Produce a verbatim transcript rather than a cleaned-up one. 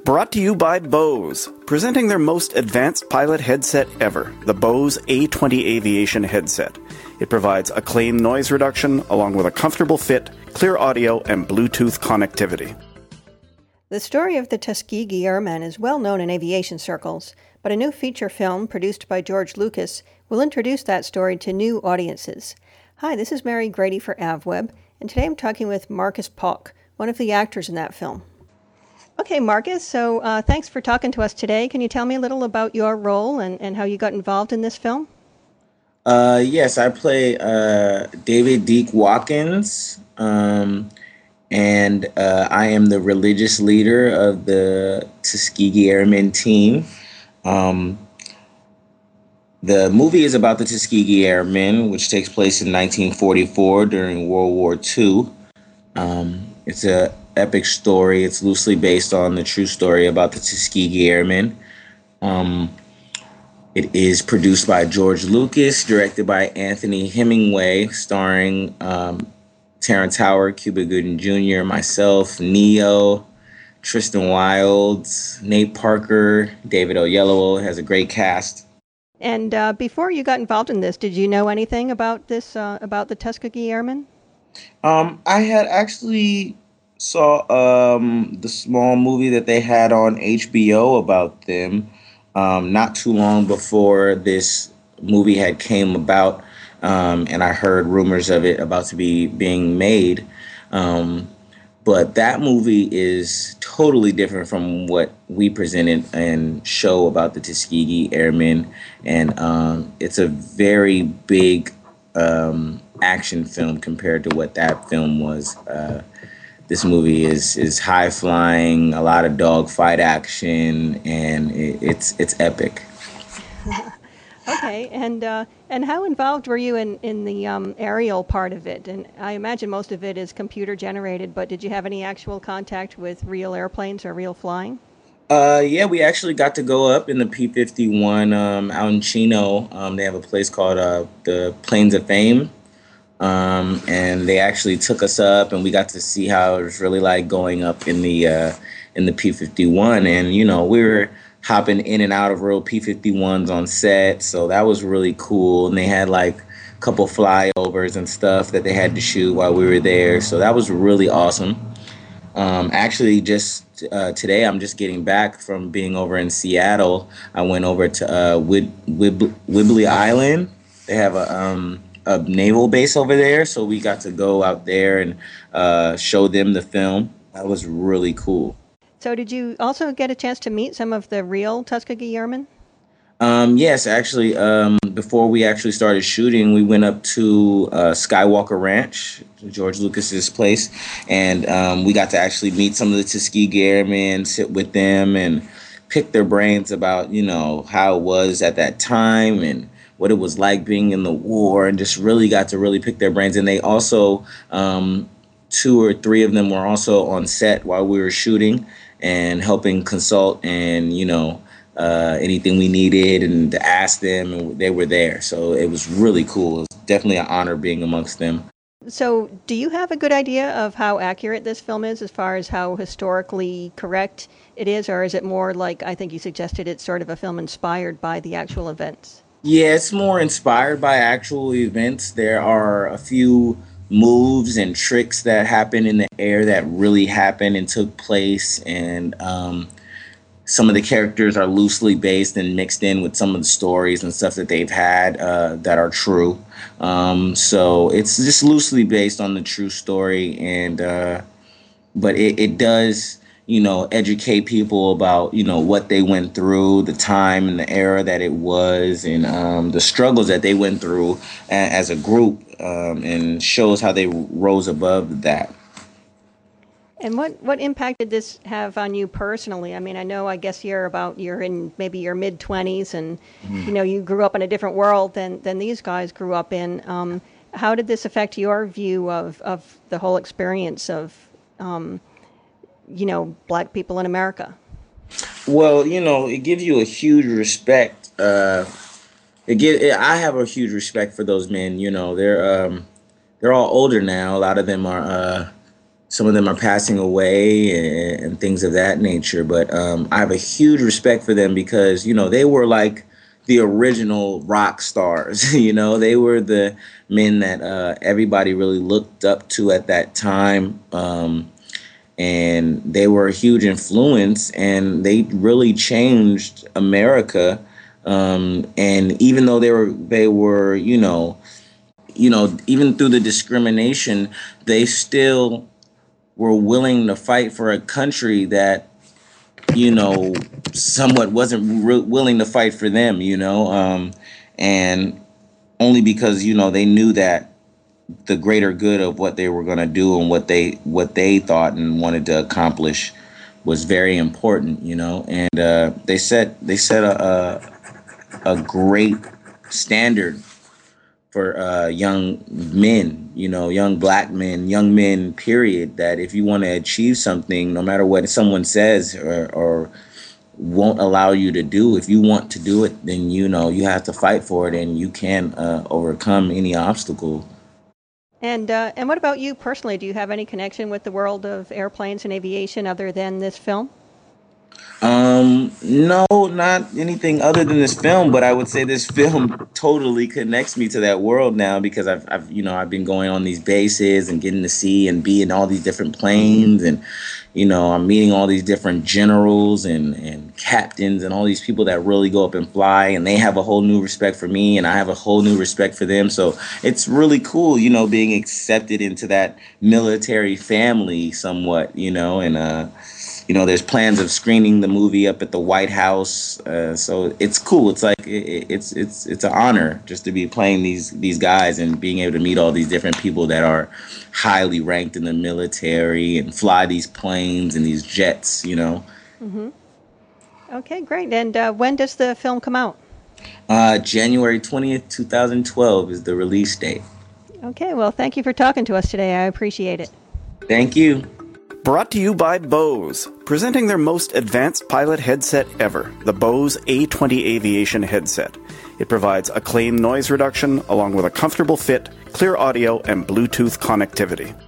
Brought to you by Bose, presenting their most advanced pilot headset ever, the Bose A twenty Aviation headset. It provides acclaimed noise reduction, along with a comfortable fit, clear audio, and Bluetooth connectivity. The story of the Tuskegee Airmen is well known in aviation circles, but a new feature film produced by George Lucas will introduce that story to new audiences. Hi, this is Mary Grady for AvWeb, and today I'm talking with Marcus Paulk, one of the actors in that film. Okay, Marcus, so uh, thanks for talking to us today. Can you tell me a little about your role and, and how you got involved in this film? Uh, yes, I play uh, David Deke Watkins, um, and uh, I am the religious leader of the Tuskegee Airmen team. Um, the movie is about the Tuskegee Airmen, which takes place in nineteen forty-four during World War Two. Um, it's a epic story. It's loosely based on the true story about the Tuskegee Airmen. Um, it is produced by George Lucas, directed by Anthony Hemingway, starring um, Terrence Howard, Cuba Gooding Junior, myself, Neo, Tristan Wilds, Nate Parker, David Oyelowo. Has a great cast. And uh, before you got involved in this, did you know anything about this, uh, about the Tuskegee Airmen? Um, I had actually saw um, the small movie that they had on H B O about them um, not too long before this movie had came about, um, and I heard rumors of it about to be being made. Um, but that movie is totally different from what we presented and show about the Tuskegee Airmen, and um, it's a very big um, action film compared to what that film was. Uh, This movie is is high flying, a lot of dogfight action, and it, it's it's epic. Okay, and uh, and how involved were you in in the um, aerial part of it? And I imagine most of it is computer generated, but did you have any actual contact with real airplanes or real flying? Uh, yeah, we actually got to go up in the P fifty-one um, out in Chino. Um, they have a place called uh, the Plains of Fame. Um, and they actually took us up, and we got to see how it was really like going up in the uh, in the P fifty-one. And you know, we were hopping in and out of real P fifty-ones on set, so that was really cool. And they had like a couple flyovers and stuff that they had to shoot while we were there, so that was really awesome. Um, actually, just uh, today, I'm just getting back from being over in Seattle. I went over to uh, Whib- Whib- Whidbey Island. They have a um, a naval base over there, so we got to go out there and uh, show them the film. That was really cool. So did you also get a chance to meet some of the real Tuskegee Airmen? Um, yes, actually, um, before we actually started shooting, we went up to uh, Skywalker Ranch, George Lucas's place, and um, we got to actually meet some of the Tuskegee Airmen, sit with them, and pick their brains about, you know, how it was at that time and what it was like being in the war, and just really got to really pick their brains. And they also, um, two or three of them were also on set while we were shooting and helping consult and, you know, uh, anything we needed and to ask them, and they were there. So it was really cool. It was definitely an honor being amongst them. So do you have a good idea of how accurate this film is as far as how historically correct it is, or is it more like, I think you suggested, it's sort of a film inspired by the actual events? Yeah, it's more inspired by actual events. There are a few moves and tricks that happen in the air that really happened and took place, and um, some of the characters are loosely based and mixed in with some of the stories and stuff that they've had uh, that are true. Um, so it's just loosely based on the true story, and uh, but it, it does, you know, educate people about, you know, what they went through, the time and the era that it was, and um, the struggles that they went through a- as a group, um, and shows how they rose above that. And what, what impact did this have on you personally? I mean, I know, I guess you're about, you're in maybe your mid-twenties, and, mm-hmm. you know, you grew up in a different world than, than these guys grew up in. Um, how did this affect your view of, of the whole experience of, um, you know, black people in America? Well, you know, it gives you a huge respect. Uh, it give, I have a huge respect for those men. You know, they're um, they're all older now. A lot of them are uh, some of them are passing away and, and things of that nature. But um, I have a huge respect for them because, you know, they were like the original rock stars. You know, they were the men that uh, everybody really looked up to at that time. Um, and they were a huge influence, and they really changed America. Um, and even though they were, they were, you know, you know, even through the discrimination, they still were willing to fight for a country that, you know, somewhat wasn't re- willing to fight for them, you know, um, and only because, you know, they knew that the greater good of what they were going to do and what they what they thought and wanted to accomplish was very important, you know, and uh, they set they set a, a a great standard for uh, young men, you know, young black men, young men, period, that if you want to achieve something, no matter what someone says or, or won't allow you to do, if you want to do it, then, you know, you have to fight for it, and you can uh, overcome any obstacle. And uh, and what about you personally? Do you have any connection with the world of airplanes and aviation other than this film? Um, no, not anything other than this film, but I would say this film totally connects me to that world now because I've, I've, you know, I've been going on these bases and getting to see and be in all these different planes, and, you know, I'm meeting all these different generals and, and captains and all these people that really go up and fly, and they have a whole new respect for me and I have a whole new respect for them. So it's really cool, you know, being accepted into that military family somewhat, you know, and, uh, you know, there's plans of screening the movie up at the White House, uh, so it's cool. It's like it, it's it's it's an honor just to be playing these these guys and being able to meet all these different people that are highly ranked in the military and fly these planes and these jets. You know. Mm-hmm. Okay, great. And uh, when does the film come out? Uh, January twentieth, twenty twelve is the release date. Okay. Well, thank you for talking to us today. I appreciate it. Thank you. Brought to you by Bose, presenting their most advanced pilot headset ever, the Bose A twenty Aviation headset. It provides acclaimed noise reduction along with a comfortable fit, clear audio, and Bluetooth connectivity.